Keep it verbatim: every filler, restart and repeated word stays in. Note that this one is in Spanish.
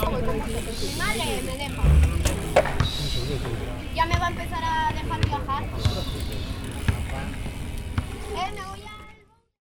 Mi madre me deja. Ya me va a empezar a dejar viajar. Eh, me voy